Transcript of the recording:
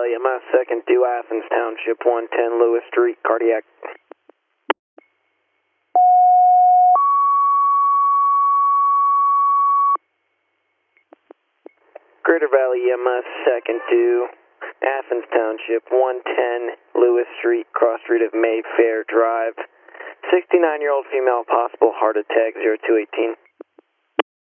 Valley, MS 2nd due Athens Township, 110 Lewis Street, cardiac. Greater Valley, MS 2nd due Athens Township, 110 Lewis Street, cross street of Mayfair Drive. 69-year-old female, possible heart attack, 0218.